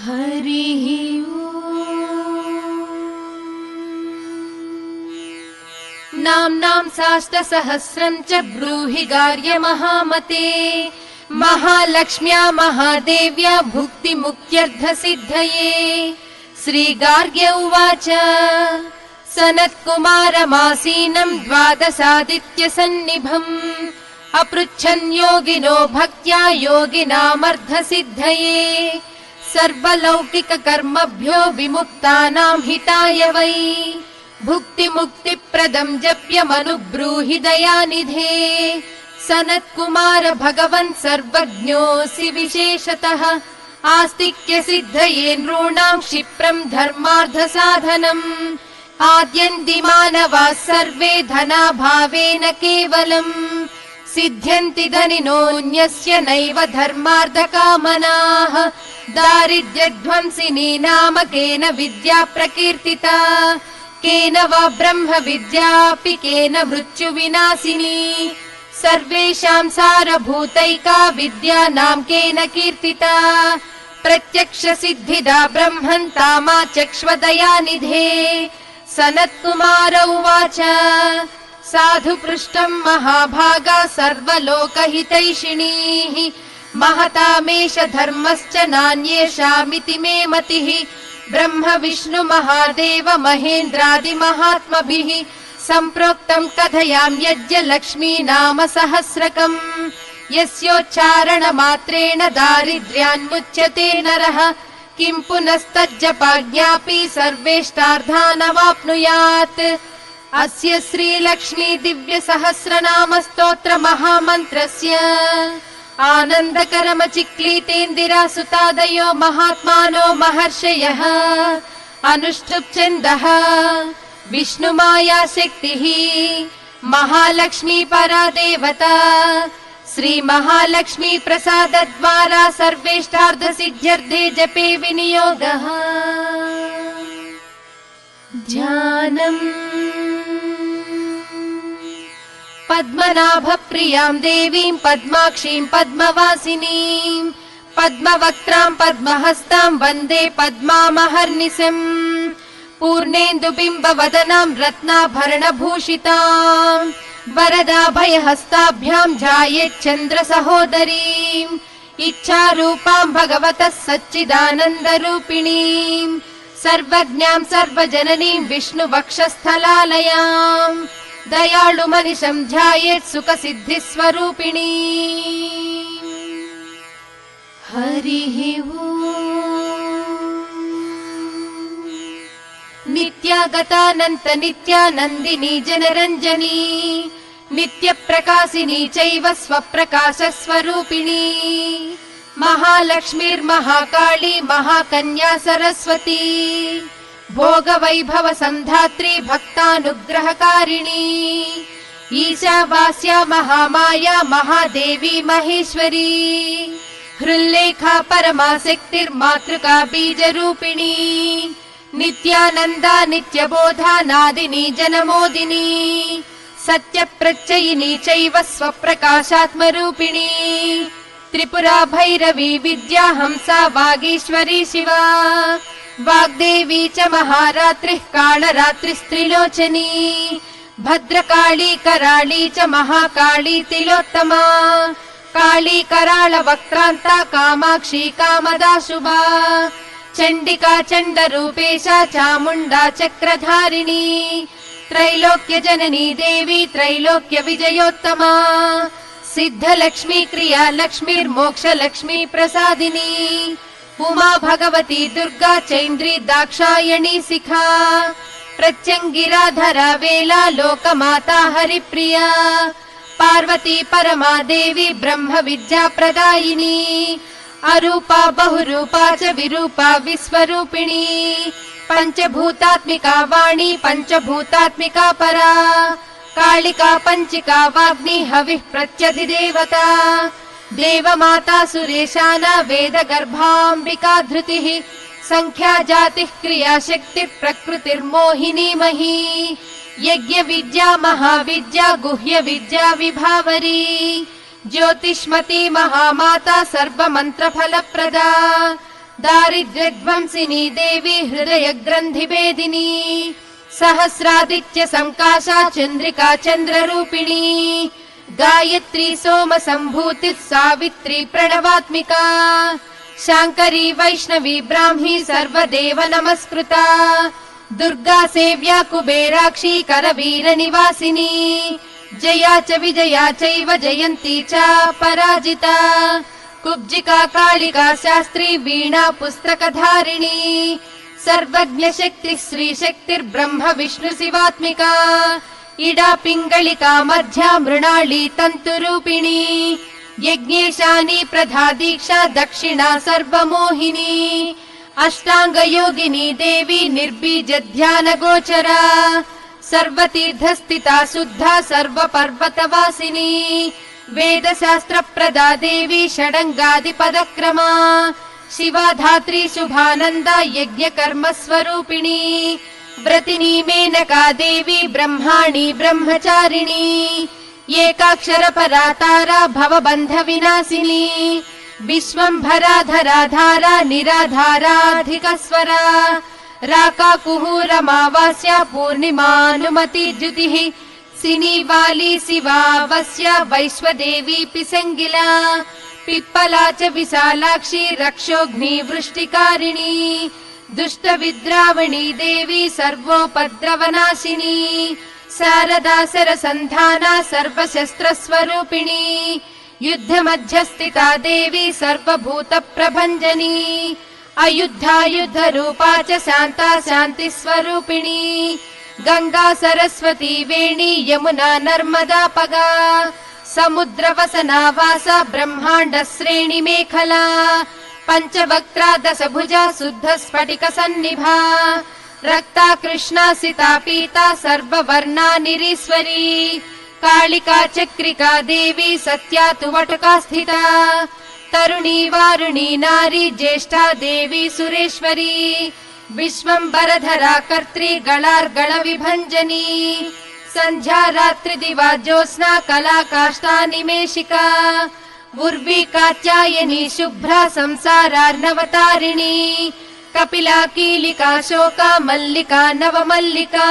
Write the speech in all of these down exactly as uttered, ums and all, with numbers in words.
हरिः नाम्नां साष्टसहस्रं च ब्रूहि गार्य महामते। महालक्ष्म्या महादेव्या भुक्तिमुक्त्यर्थसिद्धये। श्रीगार्ग्य उवाच सनत्कुमारमासीनं द्वादशादित्यसन्निभम् अपृच्छन् योगिनो भक्त्या योगिनामर्धसिद्धये। सर्वलौकिककर्मभ्यो विमुक्तानां हिताय वै भुक्तिमुक्तिप्रदं जप्यमनुब्रूहि दयानिधे। सनत्कुमार भगवन् सर्वज्ञोऽसि विशेषतः आस्तिक्यसिद्धये नॄणां क्षिप्रं धर्मार्थसाधनम्। आद्यन्तिमानवाः सर्वे धनाभावेन केवलम् सिद्ध्यन्ति धनिनोऽन्यस्य नैव धर्मार्थकामनाः। दारिद्र्यध्वंसिनी नाम केन विद्या प्रकीर्तिता केन वा ब्रह्म विद्यापि केन मृत्युविनाशिनी। सर्वेषां सारभूतैका विद्या नाम केन कीर्तिता प्रत्यक्षसिद्धिदा ब्रह्मन् तामाचक्ष्वदयानिधे। सनत्कुमार उवाच साधु पृष्टं महाभागा सर्वलोकहितैषिणीः महतामेष धर्मश्च नान्येषामिति मे मतिः। ब्रह्म विष्णु महादेव महेन्द्रादिमहात्मभिः सम्प्रोक्तं कथयां यज्ञ लक्ष्मी नाम सहस्रकम्। यस्योच्चारण मात्रेण दारिद्र्यान्मुच्यते नरः किं पुनस्तज्जपाज्ञापि सर्वेष्टार्थानवाप्नुयात्। अस्य श्रीलक्ष्मी दिव्य सहस्रनाम स्तोत्र महामन्त्रस्य आनन्दकरमचिक्लीतेन्दिरा सुतादयो महात्मानो महर्षयः अनुष्ठुप् विष्णुमाया शक्तिः महालक्ष्मी परा देवता। श्री महालक्ष्मी प्रसाद द्वारा सर्वेष्टार्थ सिद्ध्यर्थे जपे विनियोगः। ध्यानम् पद्मनाभ प्रियां देवीं पद्माक्षीं पद्मवासिनीं पद्मवक्त्रां पद्महस्तां वन्दे पद्मामहर्निशम्। पूर्णेन्दुबिम्बवदनां रत्नाभरणभूषितां वरदाभयहस्ताभ्यां ध्यायेच्चन्द्र सहोदरीम्। इच्छारूपां भगवतः सच्चिदानन्दरूपिणीं सर्वज्ञां सर्वजननीं विष्णुवक्षस्थलालयां दयाळुमनिशं ध्यायेत् सुखसिद्धिस्वरूपिणी। हरिः नित्यागतानन्त नित्यानन्दिनी जनरञ्जनी नित्यप्रकाशिनी चैव स्वप्रकाशस्वरूपिणी। महालक्ष्मीर्महाकाली महाकन्या सरस्वती भोगवैभव सन्धात्री भक्तानुग्रहकारिणी। ईशावास्या महामाया महादेवी महेश्वरी हृल्लेखा परमाशक्तिर्मातृका बीजरूपिणी। नित्यानन्दा नित्यबोधा नादिनी जनमोदिनी सत्यप्रत्ययिनी चैव स्वप्रकाशात्मरूपिणी। त्रिपुरा भैरवी विद्या हंसा वागीश्वरी शिवा वाग्देवी च महारात्रिः कालरात्रिस्त्रिलोचनी। भद्रकाली कराळी च महाकाली तिलोत्तमा काली कराळ वक्त्रान्ता कामाक्षी कामदा शुभा। चण्डिका चण्डरूपेशा चामुण्डा चक्रधारिणी त्रैलोक्य जननी देवी त्रैलोक्य विजयोत्तमा। सिद्धलक्ष्मी क्रिया लक्ष्मीर्मोक्षलक्ष्मी प्रसादिनी उमा भगवती दुर्गा चैन्द्री दाक्षायणी शिखा प्रत्यङ्गिराधरा वेला लोकमाता हरिप्रिया। पार्वती परमा देवी ब्रह्म विद्या प्रदायिनी अरूपा बहुरूपा च विरूपा विश्वरूपिणी। पंचभूतात्मिका वाणी पंचभूतात्मिका परा कालिका पंचिका वाग्नि हविः प्रत्यधिदेवता। देवमाता सुरेशाना वेद गर्भाम्बिका धृतिः संख्या जातिः क्रिया शक्ति प्रकृतिर्मोहिनी मही। यज्ञ विद्या महाविद्या गुह्य विद्या विभावरी ज्योतिष्मती महामाता सर्वमन्त्र फलप्रदा। दारिद्र्यध्वंसिनी देवी हृदयग्रन्थिभेदिनी सहस्रादित्य संकाशा चन्द्रिका चन्द्ररूपिणी गायत्री सोम सम्भूतिः सावित्री प्रणवात्मिका शाङ्करी वैष्णवी ब्राह्मी सर्वदेव नमस्कृता दुर्गा सेव्या कुबेराक्षी करवीर निवासिनी जया च विजया चैव जयन्ती च पराजिता कुब्जिका कालिका शास्त्री वीणा पुस्तकधारिणी सर्वज्ञ शक्ति श्री शक्तिर्ब्रह्म विष्णु शिवात्मिका इडा पिंगलिका मध्या मृणाली तंतुरूपिणी यज्ञेशानी प्रधा दीक्षा दक्षिणा सर्वमोहिनी अष्टांग योगिनी देवी निर्बीज ध्यान गोचरा सर्वतीर्थस्थिता शुद्धा सर्व पर्वतवासिनी वेद शास्त्र प्रदा देवी षडंगादि पदक्रमा शिवा धात्री शुभानंदा यज्ञ कर्म स्वरूपिणी व्रतिनी मेनका देवी ब्रह्माणी ब्रह्मचारिणी एकाक्षर परातारा भवबन्ध विनाशिनी विश्वंभरा धराधारा निराधाराधिकस्वरा राका कुहूरमावास्या पूर्णिमानुमति द्युतिः सिनीवाली शिवावस्या वैश्वदेवी पिसंगिला पिप्पला च विशालाक्षी रक्षोघ्नी वृष्टिकारिणी दुष्ट विद्रावणी देवी सर्वोपद्रवनाशिनी शारदा सरसन्धाना सर्वशस्त्र स्वरूपिणी युद्ध मध्यस्थिता देवी सर्वभूत प्रभंजनी अयुद्धा युद्ध रूपा च शांता शांति स्वरूपिणी गंगा सरस्वती वेणी यमुना नर्मदा पगा समुद्र वसना वासा ब्रह्मांड श्रेणी मेखला पंचवक्त्रा दश भुजा शुद्ध स्फटिक सन्निभा रक्ता कृष्णा सिता पीता सर्ववर्णा निरीश्वरी कालिका चक्रिका देवी सत्या तु वटुका स्थिता तरुणी वारुणी नारी ज्येष्ठा देवी सुरेश्वरी विश्वंभरधरा कर्त्री गणार्गण विभंजनी संध्या रात्रि दिवा ज्योत्स्ना कला काष्ठा निमेशिका उर्वी कात्यायनी शुभ्रा संसारार्णवतारिणी कपिला कीलिका शोका मल्लिका नवमल्लिका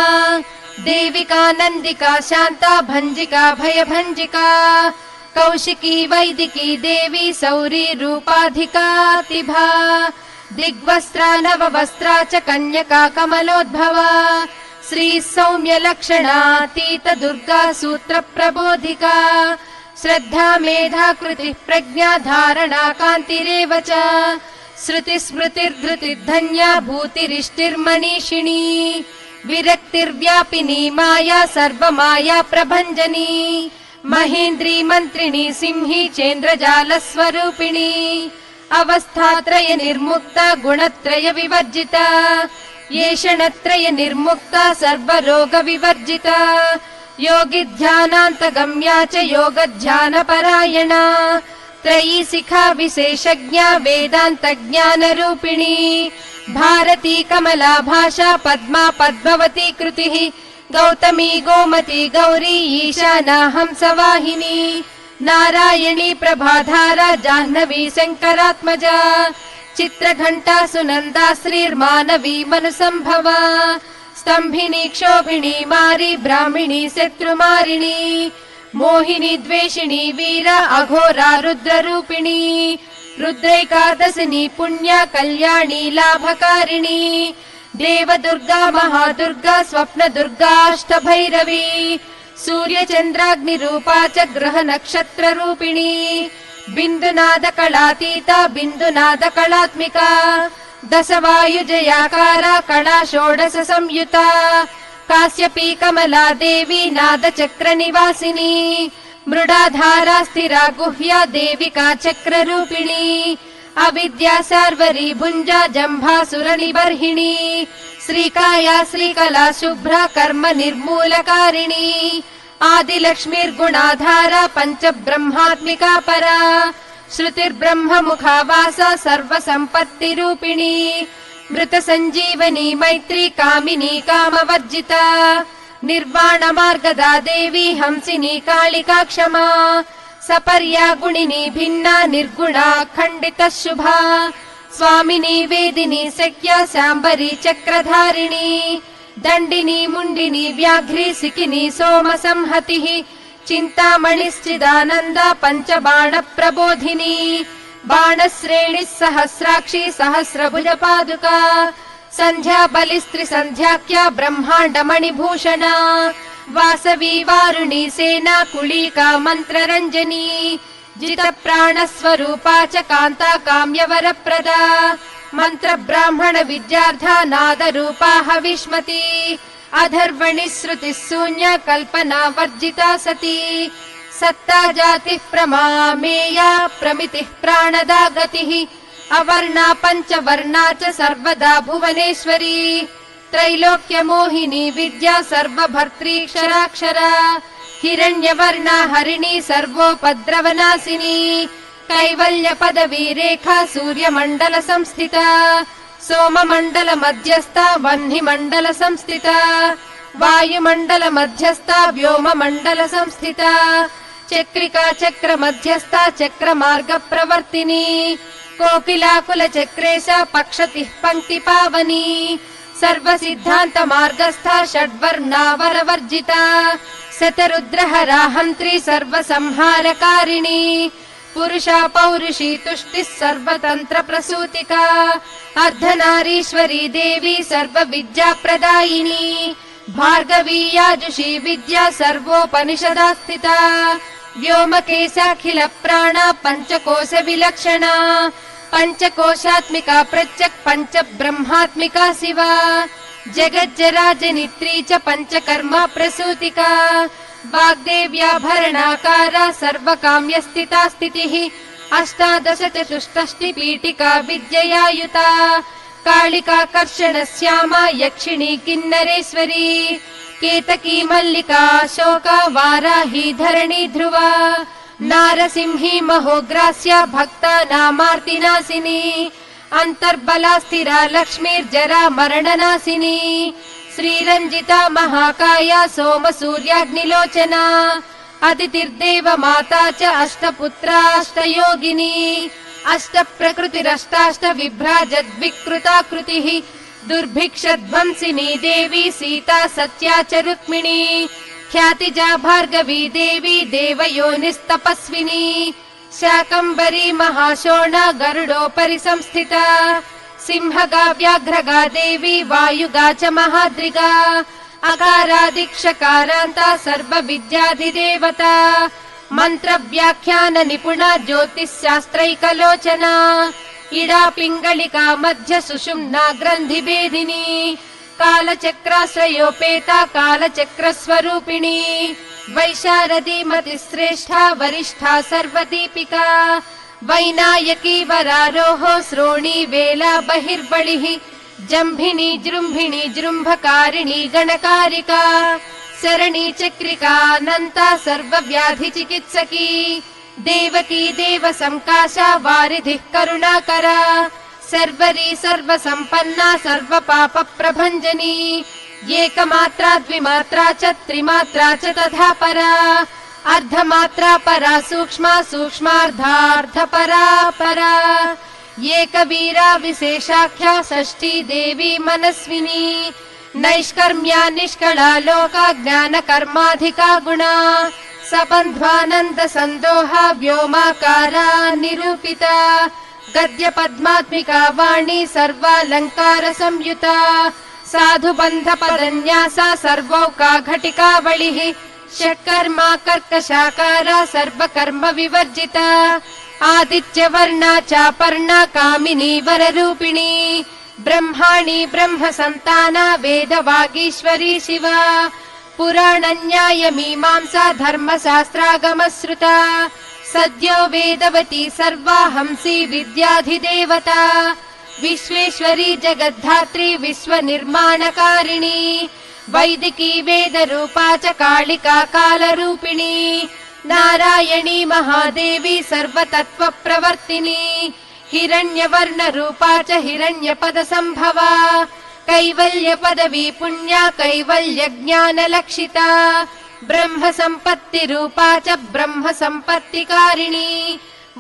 देविका नंदिका शांता भंजिका भयभंजिका कौशिकी वैदिकी देवी सौरी रूपाधिका तिभा दिग्वस्त्रा नववस्त्रा च कन्यका कमलोद्भवा श्री सौम्य लक्षणातीत दुर्गा सूत्र प्रबोधिका श्रद्धा मेधा कृति प्रज्ञा धारणा कान्तिरेव च श्रुति स्मृतिर्धृतिर्धन्या भूतिरिष्टिर्मनीषिणी विरक्तिर्व्यापिनी माया सर्वमाया प्रभंजनी महेन्द्री मंत्रिणी सिंही चेन्द्रजाल स्वरूपिणी अवस्थात्रय निर्मुक्ता गुणत्रय विवर्जिता येषणत्रय निर्मुक्ता सर्वरोग विवर्जिता योगी ध्यानांत गम्या च योग ध्यान परायणा त्रयी शिखा विशेषज्ञा वेदांत ज्ञान रूपिणी भारती कमला भाषा पद्मा पद्मवती कृतिः गौतमी गोमती गौरी ईशाना हंसवाहिनी नारायणी प्रभाधारा जाह्नवी शंकरात्मजा चित्रघंटा सुनंदा श्रीर्मानवी मनुसंभवा स्तंभिनी क्षोभिणी मारी ब्राह्मिणी शत्रुमारिणी मोहिनी द्वेषिणी वीरा अघोरा रुद्र रूपिणी रुद्रैकादशिनी पुण्या कल्याणी लाभकारिणी देव दुर्गा महादुर्गा स्वप्न दुर्गाष्ट भैरवी सूर्य चंद्राग्नि रूपा च ग्रह नक्षत्र रूपिणी बिंदुनाद कलातीता बिंदुनाद कलात्मिका दश वायुजयाकारा कला षोडश संयुता काश्यपी कमला देवी नाद चक्र निवासिनी मृडाधारा स्थिरा गुह्या देविका चक्र रूपिणी अविद्या सार्वरी भुंजा जंभासुर निबर्हिणी श्रीकाया श्रीकला शुभ्रा कर्म निर्मूलकारिणी आदिलक्ष्मीर्गुणाधारा पंच ब्रह्मात्मिका परा श्रुतिर्ब्रह्म मुखावासा सर्व संपत्ति रूपिणी मृत संजीवनी मैत्री कामिनी कामवर्जिता निर्वाण मार्गदा देवी हंसिनी कालिका क्षमा सपर्या गुणिनी भिन्ना निर्गुणा खंडित शुभा स्वामिनी वेदिनी सख्या शाम्बरी चक्रधारिणी दण्डिनी मुण्डिनी व्याघ्री सिकिनी सोम संहतिः चिन्तामणिश्चिदानन्दा पञ्चबाण प्रबोधिनी बाणश्रेणिः सहस्राक्षी सहस्रभुज पादुका सन्ध्या बलिस्त्रिसन्ध्याख्या ब्रह्माण्डमणिभूषणा वासवी वारुणी सेना कुलीका मन्त्ररञ्जनी जितप्राणस्वरूपा च कान्ता काम्यवरप्रदा मन्त्र ब्राह्मण विद्यार्था नादरूपा हविष्मती अधर्वणि श्रुतिः शून्या कल्पना वर्जिता सती सत्ता जातिः प्रमामेया प्रमितिः प्राणदा गतिः अवर्णा पञ्चवर्णा च सर्वदा भुवनेश्वरी त्रैलोक्यमोहिनी विद्या सर्वभर्त्रीक्षराक्षरा हिरण्यवर्णा हरिणी सर्वोपद्रवनाशिनी कैवल्य पदवी रेखा सूर्यमण्डल संस्थिता सोममण्डल मध्यस्था वह्निमण्डल संस्थिता वायुमण्डल मध्यस्था व्योममण्डल संस्थिता चक्रिका चक्र मध्यस्था चक्रमार्ग प्रवर्तिनी कोकिलाकुल चक्रेशा पक्षतिः पङ्क्ति पावनी सर्वसिद्धान्त मार्गस्था षड्वर्णावरवर्जिता शतरुद्रहराहन्त्री सर्वसंहारकारिणी पुरुषा पौरुषी तुष्टिः सर्वतन्त्र प्रसूतिका अर्धनारीश्वरी देवी सर्वविद्याप्रदायिनी भार्गवी याजुषी विद्या सर्वोपनिषदा स्थिता व्योमकेशाखिल प्राणा पञ्चकोश विलक्षणा पञ्चकोशात्मिका प्रत्यक् पञ्च ब्रह्मात्मिका शिवा जगज्जराजनित्री च पञ्चकर्मा प्रसूतिका वाग्देव्याभरणाकारा सर्वकाम्यस्थिता स्थितिः अष्टादश चतुष्षष्टि पीठिका विद्ययायुता कालिकाकर्षण श्यामा यक्षिणी किन्नरेश्वरी केतकी मल्लिका शोका वाराही धरणी ध्रुवा नारसिंही महोग्रास्या भक्ता नामार्तिनाशिनी अंतर्बला स्थिरा लक्ष्मीर्जरा मरणनाशिनी श्रीरञ्जिता महाकाया सोम सूर्याग्निलोचना अदितिर्देव माता च अष्टपुत्रा अष्टयोगिनी अष्ट प्रकृतिरष्टाष्ट विभ्राजद्विकृताकृतिः दुर्भिक्षध्वंसिनी देवी सीता सत्या च रुक्मिणी ख्यातिजा भार्गवी देवी देवयोनिस्तपस्विनी शाकम्भरी महाशोणा गरुडोपरि संस्थिता सिंहगा व्याघ्रगा देवी वायुगा च महाद्रिगा अकारादिक्षकारान्ता सर्वविद्याधिदेवता मन्त्रव्याख्यान निपुणा ज्योतिश्शास्त्रैकलोचना इडा पिङ्गलिका मध्य सुषुम्ना ग्रन्थिभेदिनी कालचक्राश्रयोपेता कालचक्रस्वरूपिणी वैशारदी मतिश्रेष्ठा वरिष्ठा सर्वदीपिका वैनायकी वरारोहो श्रोणी वेला बहिर्बलिः जम्भिनी जृम्भिणी जृम्भकारिणी गणकारिका शरणी चक्रिकानन्ता सर्वव्याधि चिकित्सकी देवकी देव संकाशा वारिधिः करुणाकरा सर्वरी सर्वसम्पन्ना सर्वपाप प्रभञ्जनी एकमात्रा द्विमात्रा च त्रिमात्रा च तथा परा अर्धमात्रा परा सूक्ष्मा सूक्ष्मार्धार्धपरा परा एकवीरा विशेषाख्या षष्ठी देवी मनस्विनी नैष्कर्म्या निष्कला लोका ज्ञान कर्माधिका गुणा सबन्ध्वानन्द सन्दोहा व्योमाकारा निरूपिता गद्य पद्मात्मिका वाणी सर्वालङ्कार संयुता साधु बन्ध पदन्यासा सर्वौका घटिकावलिः षट्कर्मा कर्कशाकारा सर्वकर्म विवर्जिता आदित्यवर्णा चापर्णा कामिनी वररूपिणी ब्रह्माणि ब्रह्म सन्ताना वेद वागीश्वरी शिवा पुराण न्याय मीमांसा धर्मशास्त्रागमश्रुता सद्यो वेदवती सर्वा हंसी विद्याधिदेवता विश्वेश्वरी जगद्धात्री विश्वनिर्माणकारिणी वैदिकी वेदरूपा च कालिका कालरूपिणी नारायणी महादेवी सर्वतत्त्वप्रवर्तिनी हिरण्यवर्णरूपा च हिरण्यपदसम्भवा कैवल्य पदवी पुण्या कैवल्य ज्ञानलक्षिता ब्रह्म सम्पत्तिरूपा च ब्रह्म सम्पत्तिकारिणी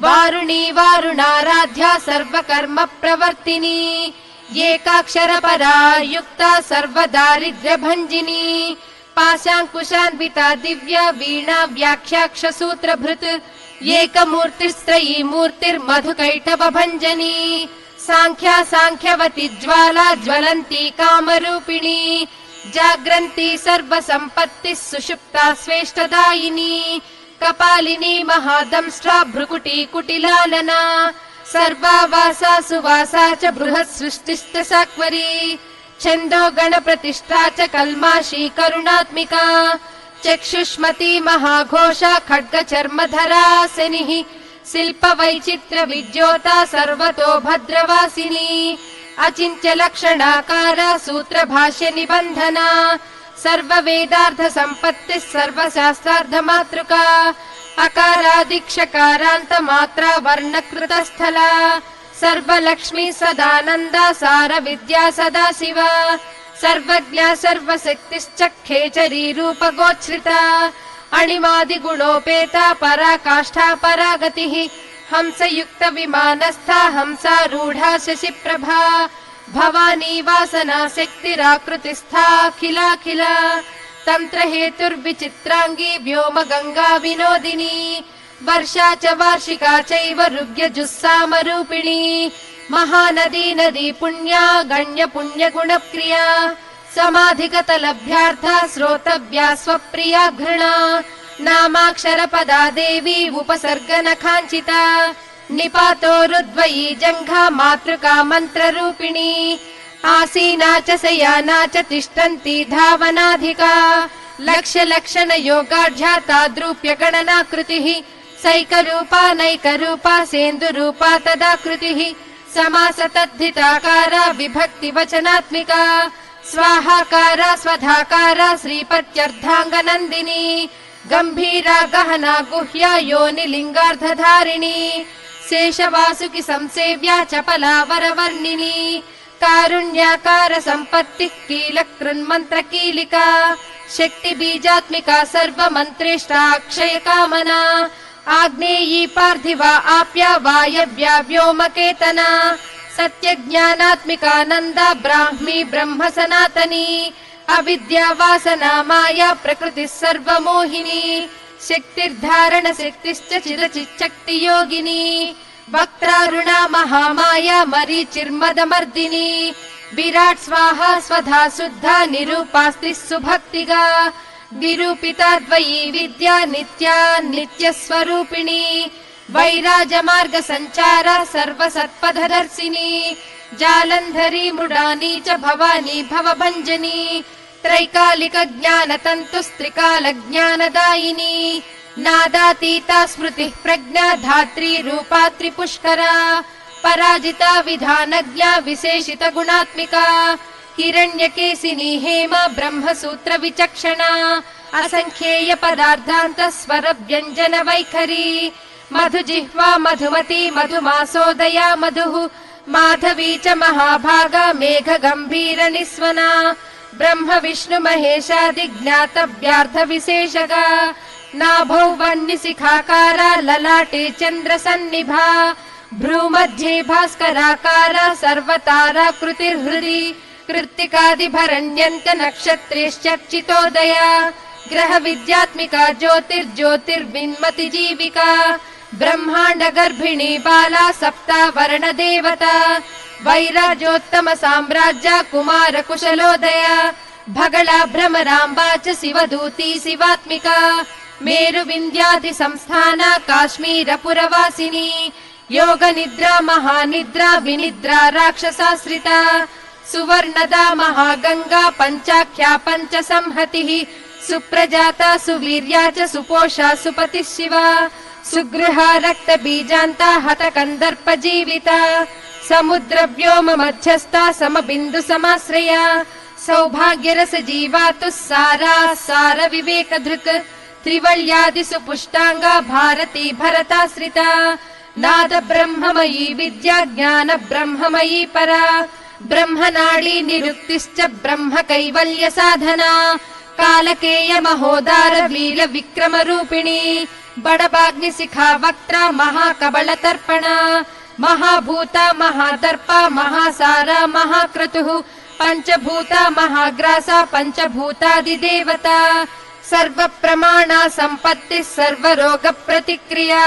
वारुणी वारुणाराध्या सर्वकर्म प्रवर्तिनी एकाक्षरपरा युक्ता सर्वदारिद्र्यभञ्जिनी पाशाङ्कुशान्विता दिव्या वीणा व्याख्याक्षसूत्रभृत् एकमूर्तिस्त्रयी मूर्तिर्मधुकैटभञ्जनी साङ्ख्या साङ्ख्यवती ज्वाला ज्वलन्ती कामरूपिणी जाग्रन्ती सर्वसम्पत्तिः सुषुप्ता स्वेष्टदायिनी कपालिनी महादंष्ट्रा भ्रुकुटी कुटिलालना सर्वावासा सुवासा च बृहत् सृष्टिश्च साक्वरी छन्दो गणप्रतिष्ठा च कल्माशी करुणात्मिका चक्षुष्मती महाघोषा खड्गचर्मधरासिनिः शिल्पवैचित्र विद्योता सर्वतो भद्रवासिनी अचिन्त्य लक्षणाकारा सूत्रभाष्य निबन्धना सर्ववेदार्थ सम्पत्तिः सर्वशास्त्रार्धमातृका अकारादिक्षकारान्त मात्रा वर्णकृतस्थला सर्वलक्ष्मी सदानन्दा सार विद्या सदा शिवा सर्वज्ञा सर्वशक्तिश्च खेचरी रूपगोच्छ्रिता अणिमादिगुणोपेता पराकाष्ठा परागतिः हंसयुक्त विमानस्था हंसारूढा शशिप्रभा भवानी वासना शक्तिराकृतिस्थाखिलाखिला तन्त्रहेतुर्विचित्राङ्गी व्योम गङ्गा विनोदिनी वर्षा च वार्षिका चैव ऋग्यजुस्सामरूपिणी महानदी नदी पुण्या गण्य पुण्य गुणप्रिया समाधिगतलभ्यार्था श्रोतव्या स्वप्रिया घृणा नामाक्षरपदा देवी उपसर्गनखाञ्चिता निपातोरुद्वयी जङ्घा मातृका मन्त्ररूपिणी आसीना च शयाना च तिष्ठन्ती धावनाधिका लक्ष्य लक्षण योगाढ्या ताद्रूप्य गणनाकृतिः सैकरूपा नैकरूपा सेन्दुरूपा तदाकृतिः समास तद्धिताकारा विभक्ति वचनात्मिका स्वाहाकारा स्वधाकारा श्रीपत्यर्धाङ्गनन्दिनी गम्भीरा गहना गुह्या योनिलिङ्गार्धधारिणी शेषवासुकि संसेव्या चपला वरवर्णिनी कारुण्याकार सम्पत्तिः कीलकृन्मन्त्र कीलिका शक्ति बीजात्मिका सर्वमन्त्रेष्टा अक्षय कामना आग्नेयी पार्थिवा आप्या वायव्या व्योमकेतना सत्यज्ञानात्मिका नन्दा ब्राह्मी ब्रह्म सनातनी अविद्या वासना माया प्रकृतिः सर्वमोहिनी शक्तिर्धारण शक्तिश्च चिरचिच्शक्ति योगिनी वक्त्रारुणा महामाया मरीचिर्मदमर्दिनी विराट् स्वाहा स्वधा शुद्धा निरूपास्त्रिः सुभक्तिगा निरूपिता द्वयी विद्या नित्या नित्यस्वरूपिणी वैराजमार्ग सञ्चारा सर्वसत्पथदर्शिनी जालन्धरी मृडानी च भवानी भवभञ्जनी त्रैकालिक ज्ञानतन्तुस्त्रिकाल ज्ञानदायिनी नादातीता स्मृतिः प्रज्ञा धात्री रूपा त्रिपुष्करा पराजिता विधानज्ञा विशेषित गुणात्मिका हिरण्यकेशिनी हेम ब्रह्मसूत्र विचक्षणा असंख्येय पदार्थान्त स्वर व्यञ्जन वैखरी मधुजिह्वा मधुमती मधुमासोदया मधुः माधवी च महाभागा मेघ गम्भीर निस्वना ब्रह्म विष्णु महेशादि ज्ञातव्यार्थ विशेषगा नाभौ वह्निशिखाकारा ललाटे चन्द्र सन्निभा भ्रूमध्ये भास्कराकारा सर्वताराकृतिर्हृदि कृत्तिकादिभरण्यन्त नक्षत्रेश्चर्चितोदया ग्रह विद्यात्मिका ज्योतिर्ज्योतिर्विन्मति जीविका ब्रह्माण्ड गर्भिणी बाला सप्तावर्ण देवता वैराजोत्तम साम्राज्या कुमार कुशलोदया भगला भ्रमराम्बा च शिवदूती शिवात्मिका मेरु विन्ध्यादि संस्थाना काश्मीर पुरवासिनी योग निद्रा महानिद्रा विनिद्रा राक्षसाश्रिता सुवर्णदा महागंगा पंचाख्या पंच संहतिः सुप्रजाता सुवीर्या च सुपोषा सुपतिः शिवा सुगृहा रक्त बीजान्ता हत कंदर्प जीविता समुद्र व्योम मध्यस्था समबिन्दु समाश्रया सौभाग्य रस जीवातु सारा सार विवेक धृक् त्रिवल्यादि सुपुष्टांगा भारती भरताश्रिता नाद ब्रह्ममयी विद्या ज्ञान ब्रह्ममयी परा ब्रह्मनाडी निरुक्तिश्च ब्रह्म कैवल्य साधना कालकेय महोदार लील विक्रम रूपिणी बडबाग्निशिखा वक्त्रा महाकबलतर्पणा महाभूता महादर्पा महासारा महाक्रतुः पञ्चभूता महाग्रासा पञ्चभूतादिदेवता सर्वप्रमाणा सम्पत्तिः सर्वरोगप्रतिक्रिया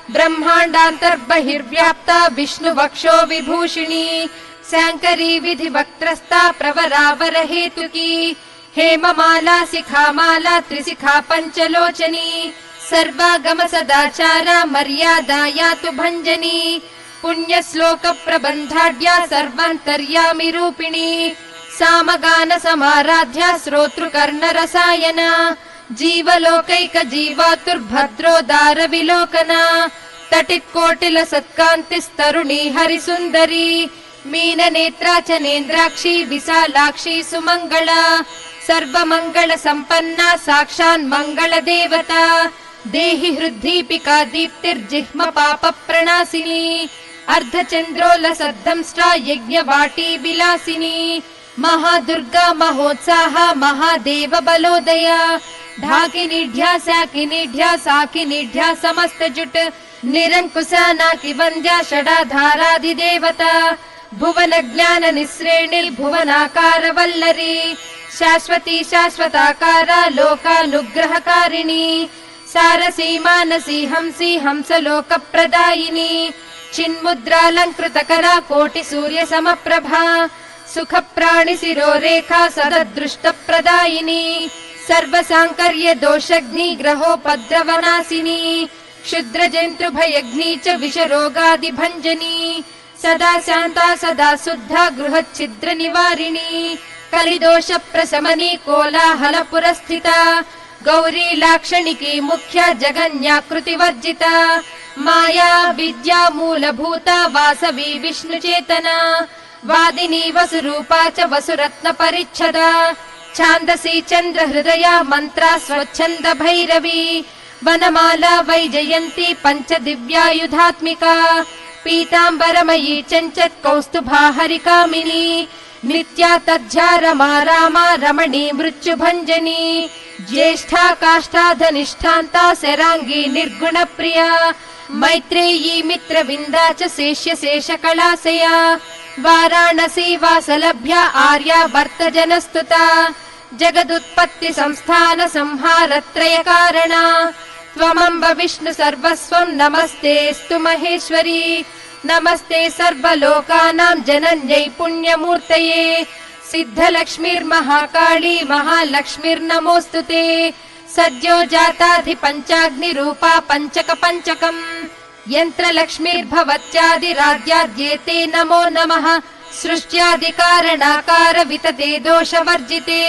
ब्रह्माण्डान्तर्बहिर्व्याप्ता विष्णुवक्षो विभूषिणी शाङ्करी विधिवक्त्रस्था प्रवरावरहेतुकी हेममाला शिखामाला त्रिशिखा पञ्चलोचनी सर्वागम सदाचारा मर्यादा यातु भञ्जनी पुण्यश्लोक प्रबन्धाढ्या सर्वान्तर्यामि रूपिणी सामगान समाराध्या श्रोतृकर्णरसायना जीवलोकैक जीवातुर्भद्रोदार विलोकना तटित्कोटिल सत्कान्तिस्तरुणी हरिसुन्दरी मीननेत्रा च नेन्द्राक्षी विशालाक्षी सुमङ्गला सर्वमङ्गल सम्पन्ना साक्षान् मङ्गल देवता देहि हृद्दीपिका दीप्तिर्जिह्म पाप प्रणासिनी अर्धचन्द्रोलसद्धंष्ट्रा यज्ञवाटी विलासिनी महादुर्गा महोत्साहा महादेव बलोदया ढाकिनीढ्या साकिनीढ्या साकिनीढ्या समस्तजुट निरङ्कुशा नाकिवन्द्या षडाधाराधिदेवता भुवन ज्ञान निःश्रेणिर्भुवनाकार वल्लरी शाश्वती शाश्वताकारा लोकानुग्रहकारिणी सारसी मानसी हंसी हंसलोकप्रदायिनी चिन्मुद्रालङ्कृतकरा कोटिसूर्य समप्रभा सुखप्राणि शिरोरेखा सददृष्टप्रदायिनी सर्वसाङ्कर्य दोषग्नि ग्रहोपद्रवनाशिनी क्षुद्रजन्तुभयग्नि च विषरोगादिभञ्जनी सदा शान्ता सदा शुद्धा गृहच्छिद्र निवारिणी कलिदोष प्रशमनी कोलाहल पुरस्थिता गौरी लाक्षणिकी मुख्या जगन्याकृतिवर्जिता माया विद्या मूलभूता वासवी विष्णुचेतना वादिनी वसुरूपा च वसुरत्न परिच्छदा छान्दसी चन्द्र हृदया मन्त्रा स्वच्छन्द भैरवी वनमाला वैजयन्ती पञ्च दिव्यायुधात्मिका पीताम्बरमयी चञ्चत् कौस्तुभा हरिकामिनी नित्या तज्झा रमा रामा रमणी मृत्युभञ्जनी ज्येष्ठा काष्ठाधनिष्ठान्ता शराङ्गी निर्गुणप्रिया मैत्रेयी मित्रविन्दा च शेष्य शेषकलाशया वाराणसी वासलभ्या आर्या वर्तजनस्तुता जगदुत्पत्ति संस्थान संहारत्रय कारणा त्वमम्ब विष्णु सर्वस्वं नमस्तेऽस्तु महेश्वरी नमस्ते सर्वलोकानां जनन्यै पुण्यमूर्तये सिद्धलक्ष्मीर्महाकाली महालक्ष्मीर्नमोऽस्तुते सद्यो जाताधिपञ्चाग्निरूपा पञ्चक पञ्चकम् यन्त्रलक्ष्मीर्भवत्यादिराद्याद्येते नमो नमः सृष्ट्यादिकारणाकार वितते दोषवर्जिते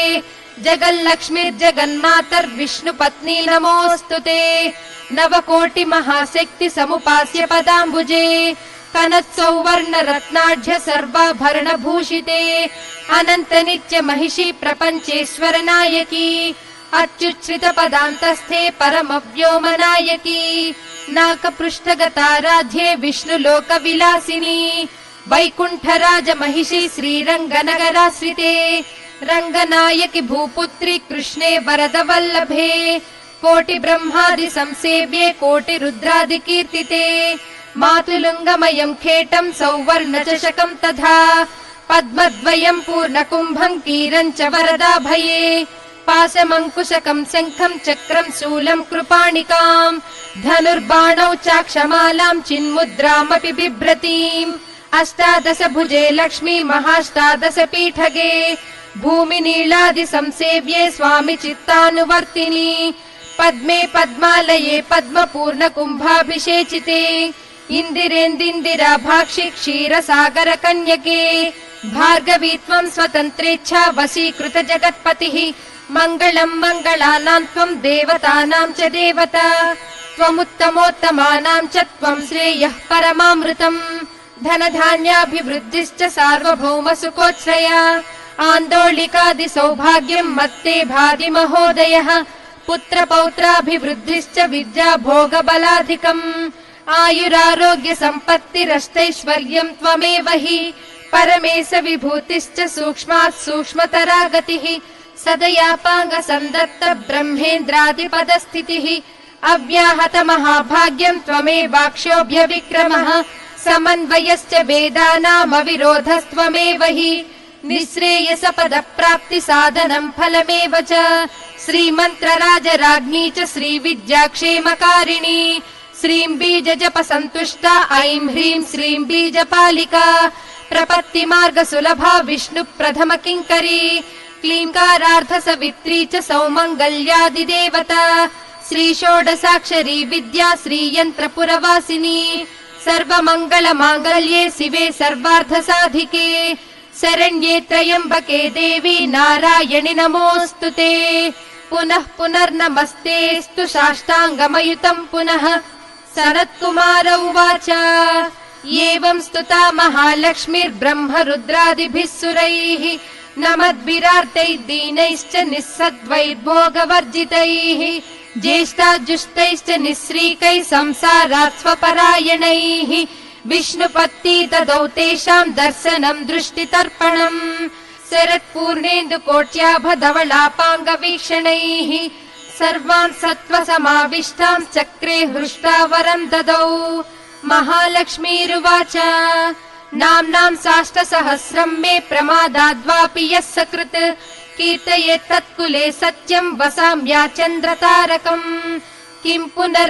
जगल्लक्ष्मीर्जगन्मातर्विष्णुपत्नी नमोऽस्तुते नवकोटि महाशक्ति समुपास्य पदाम्बुजे कनत्सौवर्ण रत्नाढ्य सर्वाभरणभूषिते अनन्त नित्य महिषी प्रपञ्चेश्वर नायकी अत्युच्छ्रित पदान्तस्थे परमव्योमनायकी नाकपृष्ठगताराध्ये विष्णुलोक विलासिनी वैकुण्ठराज महिषी श्रीरङ्गनगराश्रिते रङ्गनायकि भूपुत्री कृष्णे वरदवल्लभे कोटि ब्रह्मादि संसेव्ये कोटि रुद्रादि कीर्तिते मातुलुङ्गमयं खेटं सौवर्ण चषकं तथा पद्मद्वयं पूर्णकुम्भं कीरं च वरदाभये पाशमङ्कुशकं शङ्खं चक्रं शूलं कृपाणिकां धनुर्बाणौ चाक्षमालां चिन्मुद्रामपि बिभ्रतीम् अष्टादश भुजे लक्ष्मी महाष्टादश पीठगे भूमि नीलादि संसेव्ये स्वामि चित्तानुवर्तिनी पद्मे पद्मालये पद्मपूर्ण कुम्भाभिषेचिते इन्दिरेन्दिन्दिराभाक्षि क्षीरसागर कन्यके भार्गवी त्वं स्वतन्त्रेच्छा वशीकृत जगत्पतिः मङ्गलं मङ्गलानां त्वं देवतानां च देवता त्वमुत्तमोत्तमानां च त्वं श्रेयः परमामृतम् धनधान्याभिवृद्धिश्च सार्वभौम सुकोच्छ्रया आन्दोलिकादि सौभाग्यं मत्ते भाति महोदयः पुत्र पौत्राभिवृद्धिश्च विद्या भोगबलाधिकम् आयुरारोग्य सम्पत्तिरष्टैश्वर्यं त्वमेव हि परमेश विभूतिश्च सूक्ष्मात् सूक्ष्मतरा गतिः सदयापाङ्ग सन्दत्त ब्रह्मेन्द्रादिपदस्थितिः अव्याहत महाभाग्यं त्वमेवाक्षोभ्य विक्रमः समन्वयश्च वेदानामविरोधस्त्वमेव हि निःश्रेयसपदप्राप्ति साधनं फलमेव च श्रीमन्त्रराजराज्ञी च श्रीविद्याक्षेमकारिणी श्रीं बीजजपसन्तुष्टा ऐं ह्रीं श्रीं बीजपालिका प्रपत्तिमार्गसुलभा विष्णुप्रथम किङ्करी क्लीङ्कारार्थसवित्री च सौमङ्गल्यादिदेवता श्रीषोडशाक्षरी विद्या श्रीयन्त्रपुरवासिनी सर्वमङ्गलमाङ्गल्ये शिवे सर्वार्थसाधिके शरण्ये त्र्यम्बके देवी नारायणि नमोऽस्तुते पुनः पुनर्नमस्तेऽस्तु साष्टाङ्गमयुतं पुनः सनत्कुमार उवाच एवं स्तुता महालक्ष्मीर्ब्रह्म रुद्रादिभिः सुरैः नमद्भिरार्तैः दीनैश्च निःसद्वैर्भोगवर्जितैः ज्येष्ठाजुष्टैश्च निःश्रीकैः संसारात् स्वपरायणैः विष्णुपत्नी ददौ तेषां दर्शनं दृष्टितर्पणम् शरत्पूर्णेन्दुकोट्याभधवलापाङ्गवीक्षणैः सर्वान् सत्त्वसमाविष्टां चक्रे हृष्टावरं ददौ महालक्ष्मीरुवाच नाम्नां साष्टसहस्रं मे प्रमादाद्वापि यः सकृत् कीर्तयेत् तत्कुले सत्यं वसाम्याचन्द्रतारकम् किं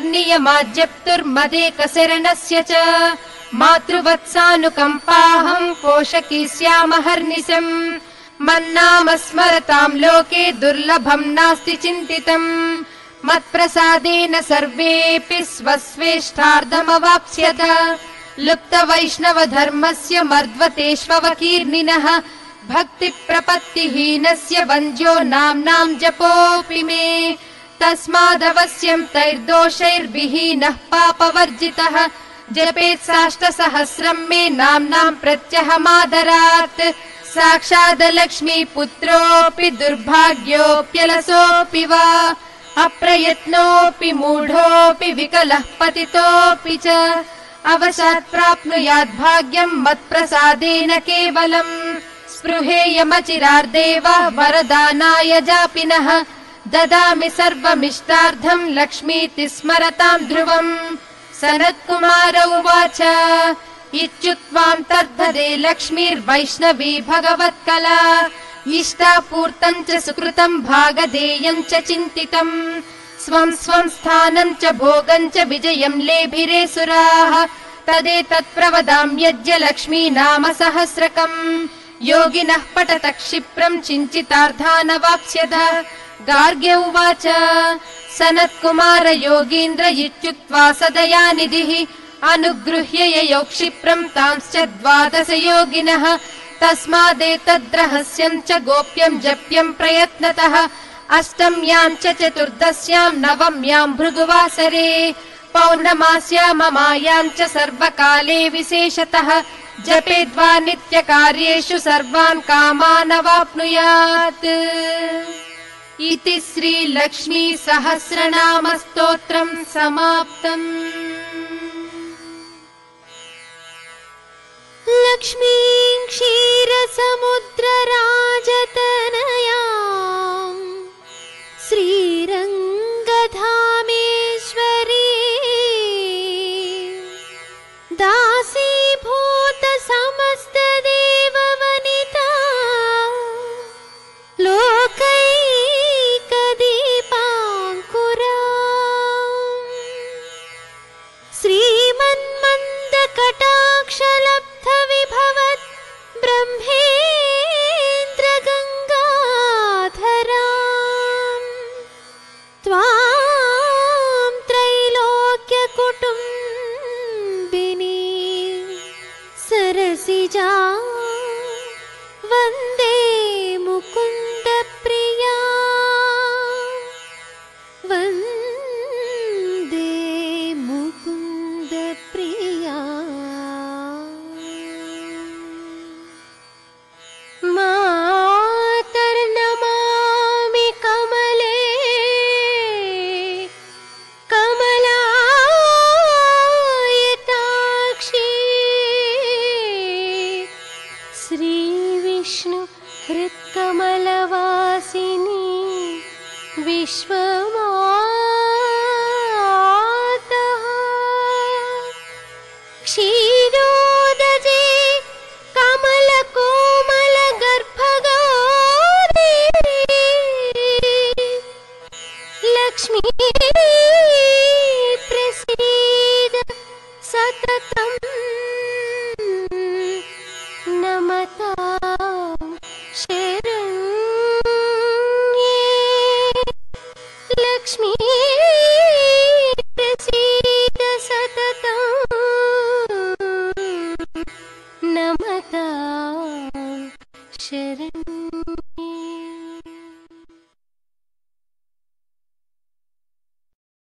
पुनर्नियमाज्जप्तुर्मदेकशरणस्य च मातृवत्सानुकम्पाहं पोषकी स्यामहर्निशम् मन्नाम स्मरतां लोके दुर्लभं नास्ति चिन्तितम् मत्प्रसादेन सर्वेऽपि स्वस्वेष्टार्धमवाप्स्यत लुप्तवैष्णवधर्मस्य मर्द्वतेष्वकीर्णिनः भक्तिप्रपत्तिहीनस्य वन्द्यो नाम्नां जपोऽपि मे तस्मादवश्यं तैर्दोषैर्विहीनः पापवर्जितः जपेत् साष्टसहस्रं मे नाम्नां प्रत्यहमादरात् साक्षादलक्ष्मी पुत्रोऽपि दुर्भाग्योऽप्यलसोऽपि वा अप्रयत्नोऽपि मूढोऽपि विकलः पतितोऽपि च अवशात् प्राप्नुयात् भाग्यं मत्प्रसादेन केवलम् स्पृहेयमचिरार्देव वरदानाय जापिनः ददामि सर्वमिष्टार्थं लक्ष्मीति स्मरतां ध्रुवम् सनत्कुमार उवाच इत्युक्त्वां तद्ददे लक्ष्मीर्वैष्णवी भगवत्कला इष्टापूर्तं च सुकृतं भागधेयं च चिन्तितम् स्वं स्वं स्थानं च भोगं च विजयं लेभिरे सुराः तदेतत् प्रवदाम्यद्य लक्ष्मी नाम सहस्रकम् योगिनः पठत क्षिप्रं चिञ्चितार्थानवाप्स्यथ गार्ग्य उवाच सनत्कुमार योगीन्द्र इत्युक्त्वा सदयानिधिः अनुगृह्य ययौ क्षिप्रं तांश्च द्वादश योगिनः तस्मादेतद्रहस्यं च गोप्यं जप्यं प्रयत्नतः अष्टम्यां च चतुर्दश्यां नवम्यां भृगुवासरे पौर्णमास्यां ममायां च सर्वकाले विशेषतः जपेद्वा नित्यकार्येषु सर्वान् कामान् अवाप्नुयात् इति श्रीलक्ष्मी सहस्रनाम स्तोत्रं समाप्तम्। लक्ष्मीं क्षीरसमुद्रराजतनयां श्रीरङ्गधामेश्वरी दासीभूत समस्तदेववनिता लोकैकदीपाङ्कुरा श्रीमन्मन्दकटाक्षलब्धविभवत् ब्रह्मेन्द्रगङ्गाधरा त्वां त्रैलोक्यकुटुम्बिनी सरसिजा वन्दे मुकुन्दप्रिया वन्दे मुकुन्दप्रिया। मातर्नमामि कमले कमलायताक्षी श्रीविष्णु हृत्कमलवासिनी विश्वमाता क्षीरोदजे कमलकोमलगर्भगौरी लक्ष्मी प्रसीद सततम् नमतां शरण्ये।